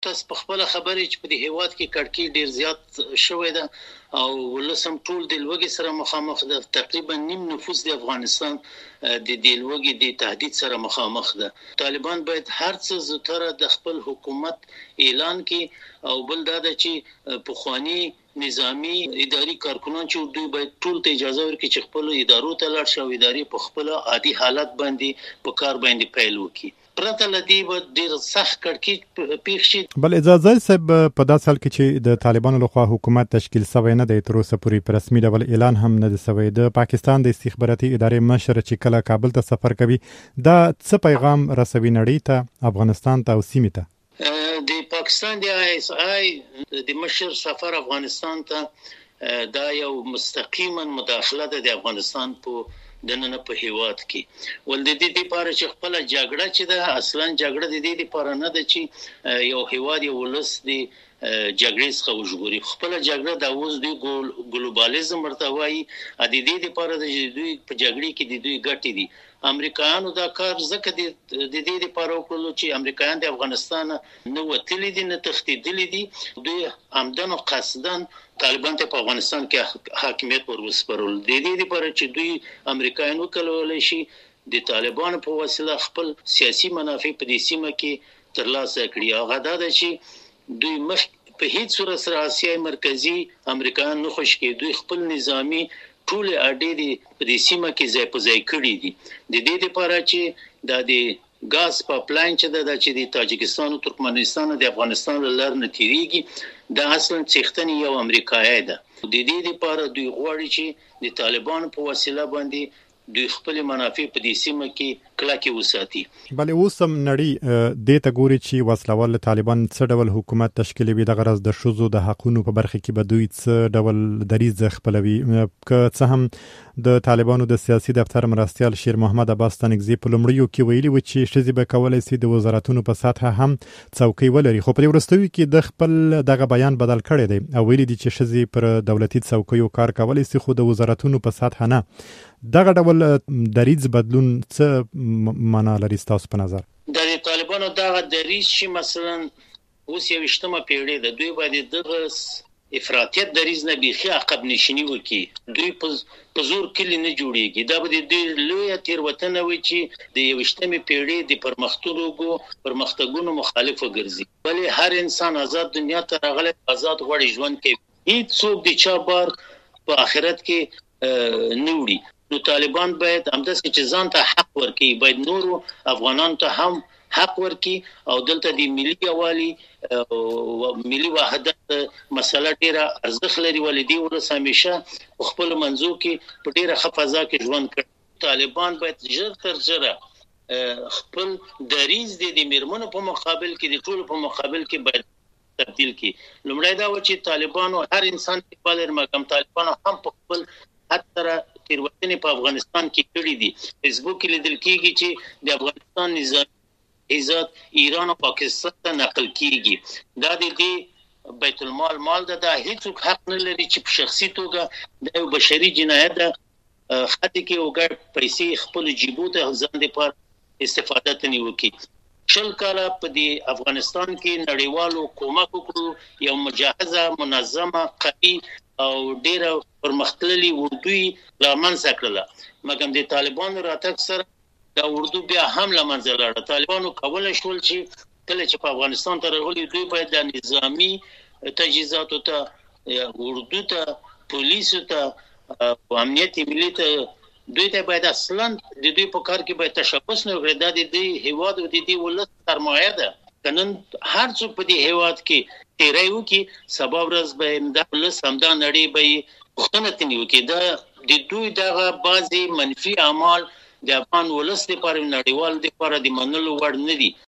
تاسو په خپل خبرې چې په دې هیواد کې کړکۍ ډیر زیات شوې ده او ولسم ټول د لوګي سره مخامخ ده. تقریبا نیم نفوس د افغانستان د لوګي د تهدید سره مخامخ ده. طالبان باید هر څه زتره د خپل حکومت اعلان کړي او بل دا ده چې پخوانی نظامی اداري کارکونان چې دوی باید ټول ته اجازه ورکړي چې خپل ادارو ته لاړ شي او اداري په خپل عادي حالت باندې په کار باندې پیل وکړي. پرته لدی به ډیر سخت کړکۍ پیښ شي. بل اجازه صاحب په داسې حال کې چې د طالبانو لخوا حکومت تشکیل شوی نه دی تر اوسه پورې په رسمي ډول اعلان هم نه دی شوی. د پاکستان د استخباراتي ادارې مشر چې کله کابل ته سفر کوي دا څه پیغام رسوي نړۍ ته، افغانستان ته او سیمې ته؟ د پاکستان د ISI د مشر سفر افغانستان ته دا یو مستقیما مداخله ده د افغانستان په دننه په هیواد کې. ول د دې لپاره چې خپل جګړه چې ده اصلا جګړه د دې لپاره نه ده چې یو هیواد یو ولس دی جګړې څخه وژغوري. خپل جګړه د اوس دی ګلوبالیزم ورته وایي. د دې لپاره د دوی په جګړې کې د دوی ګټې دي. امریکایانو دا کار ځکه د دې لپاره وکړل چې امریکایان د افغانستان نه وتلي دي نه تښتېدلي دي. دوی عمدن او قصدن طالبان ته په افغانستان کې حاکمیت ورسپارل. د دې لپاره چې دوی امریکایان وکولای شي د طالبانو په وسیله خپل سیاسي منافع په دې سیمه کې ترلاسه کړي. هغه دا ده چې دوی مخ په هیڅ صورت سره آسیا مرکزی امریکایان نه خوش کې دوی خپل نظامی ټول اډې دي په دې سیمه کې ځای په ځای کړي دي. د دې لپاره چې د غاز پایپلاین چې د تاجکستان او ترکمنستان د افغانستان لار نه تیریږي دا اصلا څښتنی یو امریکایي ده. د دې لپاره دوی غواړي چې د طالبانو په وسیله باندې دوی خپل منافع په دې سیمه کې کلکه وساتي. بل اوس هم نړۍ د ته ګوري چې وسلوال طالبان څه ډول حکومت تشکیلوي، د غرض د شذو د حقونو په برخه کې به دوی څه ډول دریځ خپلوي. که څه هم د طالبانو د سیاسي دفتر مرستیال شیر محمد عباس تنگزی په لومړیو کې ویلي و چې ښځې به کولای شي د وزارتونو په سطح هم څوکۍ ولري، خو په وروستیو کې د خپل دغه بیان بدل کړی دی او ویلي دي چې ښځې پر دولتي څوکیو کار کولای شي خو د وزارتونو په سطح نه. دغه ډول دریځ بدلون څه معنا لري تاسو په نظر؟ د طالبانو دغه دریځ چې مثلا اوس 21مه پیړۍ ده، دوی باید دغه افراطیت دریځ نه بیخي عقب نشینی وکړي. دوی په زور کلی نه جوړیږي. دا به د لوی تیروتنه وي چې د 21مه پیړۍ د پرمختګونو مخالف وګرځي. بلې هر انسان آزاد دنیا ته راغلی آزاد غوړي ژوند کوي. هیڅ څوک د چا بار په آخرت کې نه وړي. نو طالبان باید همداسې چې ځان ته حق ورکړي، باید نورو افغانانو ته هم حق ورکړي او دلته د ملي یوالي او ملي وحدت مسله ډیره ارزښت لري. ولې دی ولس همیشه خپل منځو کې په ډیره ښه فضا کې ژوند کوي. طالبان باید ژر تر ژره خپل دریځ د میرمنو په مقابل کې د ټولو په مقابل کې باید تبدیل کړي. لومړی دا و چې طالبانو هر انسان په لر مقام طالبانو هم په خپل حتی تیروتنې په افغانستان کې کړې دي. فیسبوک کې لیدل کېږي چې د افغانستان نظام ایجاد ایران او پاکستان ته نقل کیږي. دا د دې بیت المال د هیڅ حق نه لري چې په شخصي توګه د بشري جنایت خاطر کې وګړي پیسې خپل جیبو ته ځان لپاره استفاده تني وکړي. 20 کاله په دې افغانستان کې نړیوالو کومک وکړو، یو مجهزه منظمه قوي او ډیره پرمختللي اردوی لامنځته کړله. مګر د طالبانو راتګ سره دا اردو بیا هم لمنځه لاړه. طالبانو کولای شول چې کله چې په افغانستان ته راغلي دوی باید د نظامی تجهیزاتو ته، اردو ته، پولیسو ته، امنیت ملي ته، دوی ته باید اصلا د دوی په کار کې باید تشبث نه وکړي. دا د دې هیواد او د دې ولس سرمایه ده. کنن هر څوک په دې هیواد کې تیری وکړي، سبا ورځ به د ولس همدا نړۍ به پوښتنه تني وکړي. دا د دوی دغه بعضي منفي اعمال د افغان ولس لپاره نړیوال لپاره د منلو وړ نه دي.